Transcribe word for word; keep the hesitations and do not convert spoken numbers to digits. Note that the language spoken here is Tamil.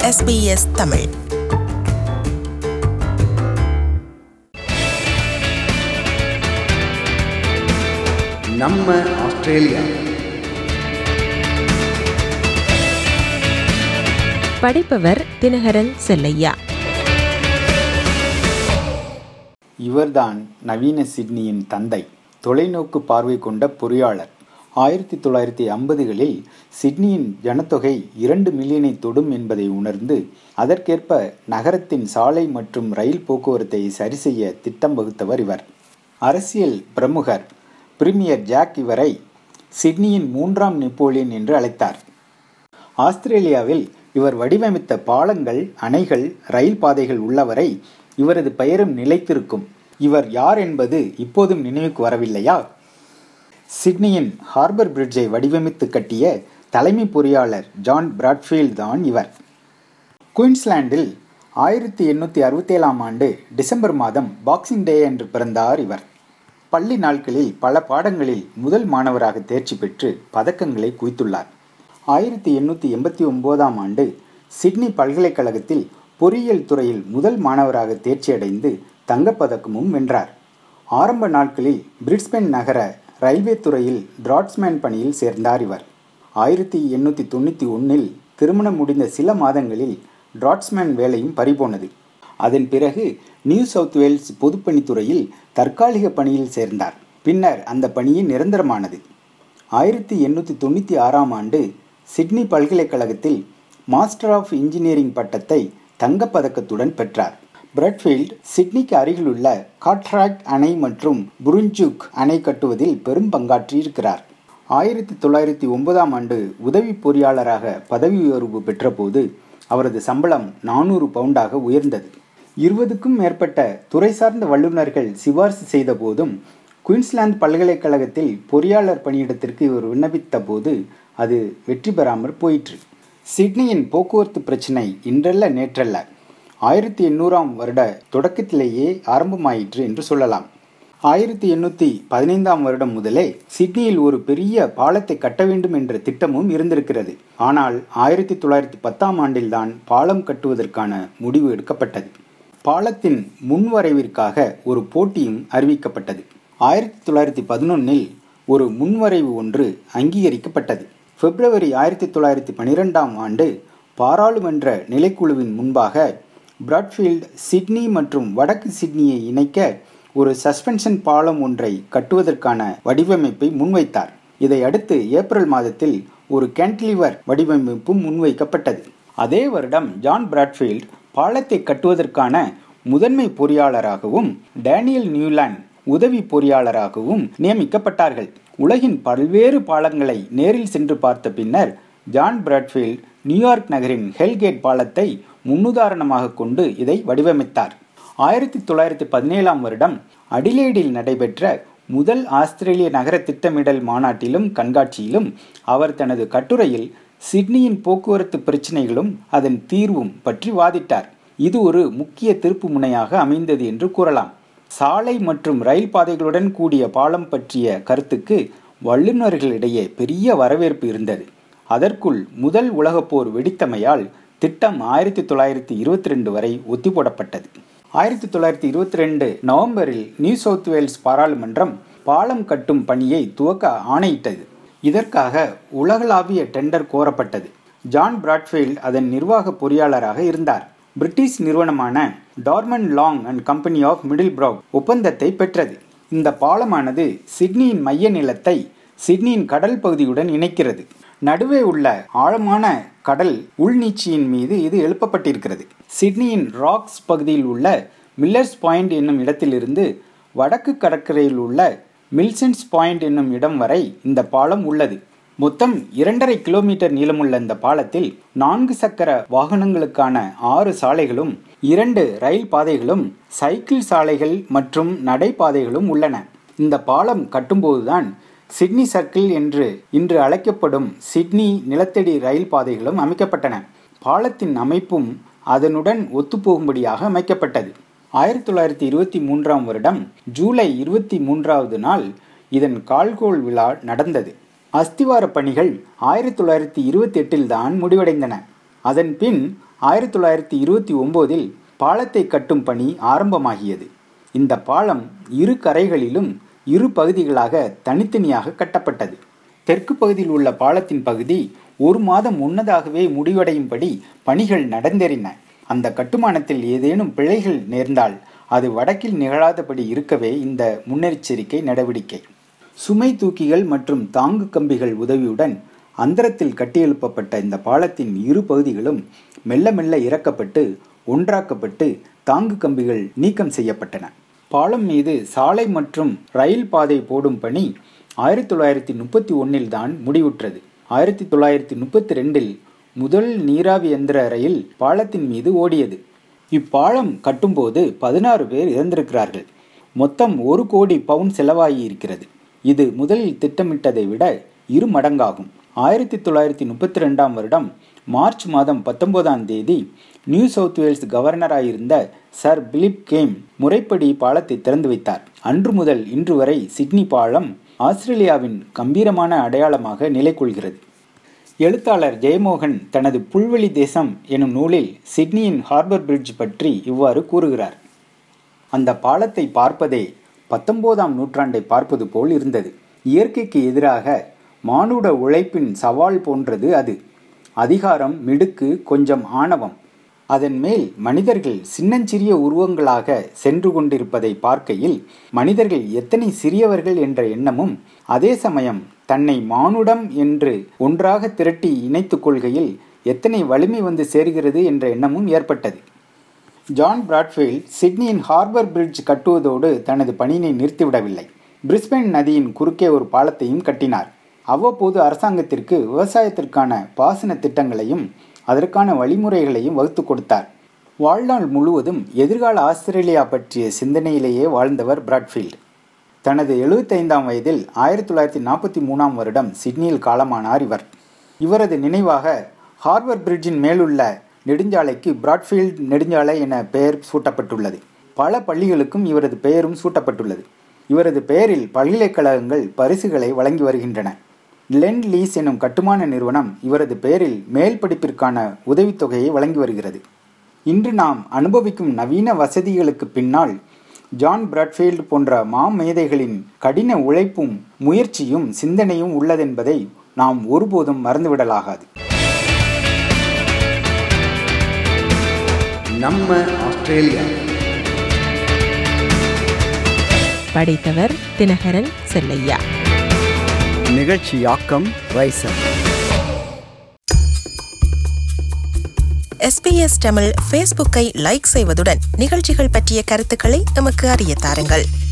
S B S Tamil. நம்ம ஆஸ்திரேலியா. படிப்பவர் தினகரன் செல்லையா. இவர்தான் நவீன சிட்னியின் தந்தை, தொலைநோக்கு பார்வை கொண்ட பொறியாளர். ஆயிரத்தி தொள்ளாயிரத்தி ஐம்பதுகளில் சிட்னியின் ஜனத்தொகை இரண்டு மில்லியனை தொடும் என்பதை உணர்ந்து அதற்கேற்ப நகரத்தின் சாலை மற்றும் ரயில் போக்குவரத்தை சரி செய்ய திட்டம் வகுத்தவர் இவர். அரசியல் பிரமுகர் பிரீமியர் ஜாக் இவரை சிட்னியின் மூன்றாம் நெப்போலியன் என்று அழைத்தார். ஆஸ்திரேலியாவில் இவர் வடிவமைத்த பாலங்கள், அணைகள், ரயில் பாதைகள் உள்ளவரை இவரது பெயரும் நிலைத்திருக்கும். இவர் யார் என்பது இப்போதும் நினைவுக்கு வரவில்லையா? சிட்னியின் ஹார்பர் பிரிட்ஜை வடிவமைத்து கட்டிய தலைமை பொறியாளர் ஜான் பிராட்ஃபீல்ட் தான் இவர். குயின்ஸ்லாண்டில் ஆயிரத்தி எண்ணூற்றி அறுபத்தி ஏழாம் ஆண்டு டிசம்பர் மாதம் பாக்ஸிங் டே என்று பிறந்தார் இவர். பள்ளி நாட்களில் பல பாடங்களில் முதல் மாணவராக தேர்ச்சி பெற்று பதக்கங்களை குவித்துள்ளார். ஆயிரத்தி எண்ணூற்றி எண்பத்தி ஒன்பதாம் ஆண்டு சிட்னி பல்கலைக்கழகத்தில் பொறியியல் துறையில் முதல் மாணவராக தேர்ச்சியடைந்து தங்கப்பதக்கமும் வென்றார். ஆரம்ப நாட்களில் பிரிஸ்பேன் நகர ரயில்வே துறையில் டிராட்ஸ்மேன் பணியில் சேர்ந்தார் இவர். ஆயிரத்தி எண்ணூற்றி தொண்ணூற்றி ஒன்றில் திருமணம் முடிந்த சில மாதங்களில் டிராட்ஸ்மேன் வேலையும் பறிபோனது. அதன் பிறகு நியூ சவுத் வேல்ஸ் பொதுப்பணித்துறையில் தற்காலிக பணியில் சேர்ந்தார். பின்னர் அந்த பணியே நிரந்தரமானது. ஆயிரத்தி எண்ணூற்றி தொண்ணூற்றி ஆறாம் ஆண்டு சிட்னி பல்கலைக்கழகத்தில் மாஸ்டர் ஆஃப் இன்ஜினியரிங் பட்டத்தை தங்கப்பதக்கத்துடன் பெற்றார். பிராட்ஃபீல்ட் சிட்னிக்கு அருகிலுள்ள காட்ராக்ட் அணை மற்றும் புருஞ்சுக் அணை கட்டுவதில் பெரும் பங்காற்றியிருக்கிறார். ஆயிரத்தி தொள்ளாயிரத்தி ஒன்பதாம் ஆண்டு உதவி பொறியாளராக பதவி உயர்வு பெற்றபோது அவரது சம்பளம் நானூறு பவுண்டாக உயர்ந்தது. இருபதுக்கும் மேற்பட்ட துறை சார்ந்த வல்லுநர்கள் சிபார்சு செய்த போதும் குயின்ஸ்லாந்து பல்கலைக்கழகத்தில் பொறியாளர் பணியிடத்திற்கு இவர் விண்ணப்பித்த போது அது வெற்றி பெறாமற் போயிற்று. சிட்னியின் போக்குவரத்து பிரச்சினை இன்றல்ல நேற்றல்ல, ஆயிரத்தி எண்ணூறாம் வருட தொடக்கத்திலேயே ஆரம்பமாயிற்று என்று சொல்லலாம். ஆயிரத்தி எண்ணூற்றி பதினைந்தாம் வருடம் முதலே சிட்னியில் ஒரு பெரிய பாலத்தை கட்ட வேண்டும் என்ற திட்டமும் இருந்திருக்கிறது. ஆனால் ஆயிரத்தி தொள்ளாயிரத்தி பத்தாம் ஆண்டில்தான் பாலம் கட்டுவதற்கான முடிவு எடுக்கப்பட்டது. பாலத்தின் முன்வரைவிற்காக ஒரு போட்டியும் அறிவிக்கப்பட்டது. ஆயிரத்தி தொள்ளாயிரத்தி பதினொன்னில் ஒரு முன்வரைவு ஒன்று அங்கீகரிக்கப்பட்டது. பிப்ரவரி ஆயிரத்தி தொள்ளாயிரத்தி பனிரெண்டாம் ஆண்டு பாராளுமன்ற நிலைக்குழுவின் முன்பாக பிராட்ஃபீல்ட் சிட்னி மற்றும் வடக்கு சிட்னியை இணைக்க ஒரு சஸ்பென்ஷன் பாலம் ஒன்றை கட்டுவதற்கான வடிவமைப்பை முன்வைத்தார். இதை அடுத்து ஏப்ரல் மாதத்தில் ஒரு கேன்டிலிவர் வடிவமைப்பும் முன்வைக்கப்பட்டது. அதே வருடம் ஜான் பிராட்ஃபீல்ட் பாலத்தை கட்டுவதற்கான முதன்மை பொறியாளராகவும் டேனியல் நியூலாண்ட் உதவி பொறியாளராகவும் நியமிக்கப்பட்டார்கள். உலகின் பல்வேறு பாலங்களை நேரில் சென்று பார்த்த பின்னர் ஜான் பிராட்ஃபீல்ட் நியூயார்க் நகரின் ஹெல்கேட் பாலத்தை முன்னுதாரணமாக கொண்டு இதை வடிவமைத்தார். ஆயிரத்தி தொள்ளாயிரத்தி பதினேழாம் வருடம் அடிலேடில் நடைபெற்ற முதல் ஆஸ்திரேலிய நகர திட்டமிடல் மாநாட்டிலும் கண்காட்சியிலும் அவர் தனது கட்டுரையில் சிட்னியின் போக்குவரத்து பிரச்சினைகளும் அதன் தீர்வும் பற்றி வாதிட்டார். இது ஒரு முக்கிய திருப்பு முனையாக அமைந்தது என்று கூறலாம். சாலை மற்றும் ரயில் பாதைகளுடன் கூடிய பாலம் பற்றிய கருத்துக்கு வல்லுநர்களிடையே பெரிய வரவேற்பு இருந்தது. அதற்குள் முதல் உலகப்போர் வெடித்தமையால் திட்டம் ஆயிரத்தி தொள்ளாயிரத்தி இருபத்தி ரெண்டு வரை ஒத்திப்போடப்பட்டது. ஆயிரத்தி தொள்ளாயிரத்தி இருபத்தி ரெண்டு நவம்பரில் நியூ சவுத் வேல்ஸ் பாராளுமன்றம் பாலம் கட்டும் பணியை துவக்க ஆணையிட்டது. இதற்காக உலகளாவிய டெண்டர் கோரப்பட்டது. ஜான் பிராட்ஃபீல்ட் அதன் நிர்வாக பொறியாளராக இருந்தார். பிரிட்டிஷ் நிறுவனமான Dorman Long and Company of Middlesbrough ஒப்பந்தத்தை பெற்றது. இந்த பாலமானது சிட்னியின் மைய நிலத்தை சிட்னியின் கடல் பகுதியுடன் இணைக்கிறது. நடுவே உள்ள ஆழமான கடல் உள்நீட்சியின் மீது இது எழுப்பப்பட்டிருக்கிறது. சிட்னியின் ராக்ஸ் பகுதியில் உள்ள மில்லர்ஸ் பாயிண்ட் என்னும் இடத்திலிருந்து வடக்கு கடற்கரையில் உள்ள மில்சன்ஸ் பாயிண்ட் என்னும் இடம் வரை இந்த பாலம் உள்ளது. மொத்தம் இரண்டரை கிலோமீட்டர் நீளமுள்ள இந்த பாலத்தில் நான்கு சக்கர வாகனங்களுக்கான ஆறு சாலைகளும் இரண்டு ரயில் பாதைகளும் சைக்கிள் சாலைகள் மற்றும் நடைபாதைகளும் உள்ளன. இந்த பாலம் கட்டும்போதுதான் சிட்னி சர்க்கிள் என்று இன்று அழைக்கப்படும் சிட்னி நிலத்தடி ரயில் பாதைகளும் அமைக்கப்பட்டன. பாலத்தின் அமைப்பும் அதனுடன் ஒத்துப்போகும்படியாக அமைக்கப்பட்டது. ஆயிரத்தி தொள்ளாயிரத்தி இருபத்தி மூன்றாம் வருடம் ஜூலை இருபத்தி மூன்றாவது நாள் இதன் கால்கோள் விழா நடந்தது. அஸ்திவார பணிகள் ஆயிரத்தி தொள்ளாயிரத்தி இருபத்தி எட்டில் தான் முடிவடைந்தன. அதன் பின் ஆயிரத்தி தொள்ளாயிரத்தி இருபத்தி ஒம்போதில் பாலத்தை கட்டும் பணி ஆரம்பமாகியது. இந்த பாலம் இரு கரைகளிலும் இரு பகுதிகளாக தனித்தனியாக கட்டப்பட்டது. தெற்கு பகுதியில் உள்ள பாலத்தின் பகுதி ஒரு மாதம் முன்னதாகவே முடிவடையும்படி பணிகள் நடந்தேறின. அந்த கட்டுமானத்தில் ஏதேனும் பிழைகள் நேர்ந்தால் அது வடக்கில் நிகழாதபடி இருக்கவே இந்த முன்னெச்சரிக்கை நடவடிக்கை. சுமை தூக்கிகள் மற்றும் தாங்கு கம்பிகள் உதவியுடன் அந்தரத்தில் கட்டியெழுப்பப்பட்ட இந்த பாலத்தின் இரு பகுதிகளும் மெல்ல மெல்ல இறக்கப்பட்டு ஒன்றாக்கப்பட்டு தாங்கு கம்பிகள் நீக்கம் செய்யப்பட்டன. பாலம் மீது சாலை மற்றும் ரயில் பாதை போடும் பணி ஆயிரத்தி தொள்ளாயிரத்தி முப்பத்தி ஒன்னில் தான் முடிவுற்றது. ஆயிரத்தி தொள்ளாயிரத்தி முப்பத்தி ரெண்டில் முதல் நீராவி எந்திர ரயில் பாலத்தின் மீது ஓடியது. இப்பாலம் கட்டும்போது பதினாறு பேர் இறந்திருக்கிறார்கள். மொத்தம் ஒரு கோடி பவுண்ட் செலவாகி இருக்கிறது. இது முதலில் திட்டமிட்டதை விட இரு மடங்காகும். ஆயிரத்தி தொள்ளாயிரத்தி முப்பத்தி ரெண்டாம் வருடம் மார்ச் மாதம் பத்தொன்பதாம் தேதி நியூ சவுத் வேல்ஸ் கவர்னராயிருந்த சர் பிலிப் கேம் முறைப்படி பாலத்தை திறந்து வைத்தார். அன்று முதல் இன்று வரை சிட்னி பாலம் ஆஸ்திரேலியாவின் கம்பீரமான அடையாளமாக நிலை கொள்கிறது. எழுத்தாளர் ஜெயமோகன் தனது புல்வெளி தேசம் எனும் நூலில் சிட்னியின் ஹார்பர் பிரிட்ஜ் பற்றி இவ்வாறு கூறுகிறார். அந்த பாலத்தை பார்ப்பதே பத்தொன்பதாம் நூற்றாண்டை பார்ப்பது போல் இருந்தது. இயற்கைக்கு எதிராக மானுட உழைப்பின் சவால் போன்றது அது. அதிகாரம், மிடுக்கு, கொஞ்சம் ஆணவம். அதன் மேல் மனிதர்கள் சின்னஞ்சிறிய உருவங்களாக சென்று கொண்டிருப்பதை பார்க்கையில் மனிதர்கள் எத்தனை சிறியவர்கள் என்ற எண்ணமும், அதே சமயம் தன்னை மானுடம் என்று ஒன்றாக திரட்டி இணைத்துக் கொள்கையில் எத்தனை வலிமை வந்து சேர்கிறது என்ற எண்ணமும் ஏற்பட்டது. ஜான் பிராட்ஃபீல்ட் சிட்னியின் ஹார்பர் பிரிட்ஜ் கட்டுவதோடு தனது பணியினை நிறுத்திவிடவில்லை. பிரிஸ்பேன் நதியின் குறுக்கே ஒரு பாலத்தையும் கட்டினார். அவ்வப்போது அரசாங்கத்திற்கு விவசாயத்திற்கான பாசன திட்டங்களையும் அதற்கான வழிமுறைகளையும் வகுத்து கொடுத்தார். வாழ்நாள் முழுவதும் எதிர்கால ஆஸ்திரேலியா பற்றிய சிந்தனையிலேயே வாழ்ந்தவர் பிராட்ஃபீல்ட். தனது எழுபத்தைந்தாம் வயதில் ஆயிரத்தி தொள்ளாயிரத்தி நாற்பத்தி மூணாம் வருடம் சிட்னியில் காலமானார் இவர். இவரது நினைவாக ஹார்பர் பிரிட்ஜின் மேலுள்ள நெடுஞ்சாலைக்கு பிராட்ஃபீல்ட் நெடுஞ்சாலை என பெயர் சூட்டப்பட்டுள்ளது. பல பள்ளிகளுக்கும் இவரது பெயரும் சூட்டப்பட்டுள்ளது. இவரது பெயரில் பல்கலைக்கழகங்கள் பரிசுகளை வழங்கி வருகின்றன. லெண்ட் லீஸ் எனும் கட்டுமான நிறுவனம் இவரது பெயரில் மேல் படிப்பிற்கான உதவித்தொகையை வழங்கி வருகிறது. இன்று நாம் அனுபவிக்கும் நவீன வசதிகளுக்கு பின்னால் ஜான் பிராட்ஃபீல்ட் போன்ற மாமேதைகளின் கடின உழைப்பும் முயற்சியும் சிந்தனையும் உள்ளதென்பதை நாம் ஒருபோதும் மறந்துவிடலாகாது. நம்ம ஆஸ்திரேலியா. படைத்தவர் தினகரன் செல்லையா. நிகழ்ச்சியாக்கம் ரைசர். எஸ்பிஎஸ் தமிழ் ஃபேஸ்புக்கை லைக் செய்வதுடன் நிகழ்ச்சிகள் பற்றிய கருத்துக்களை எமக்கு அறிய தாருங்கள்.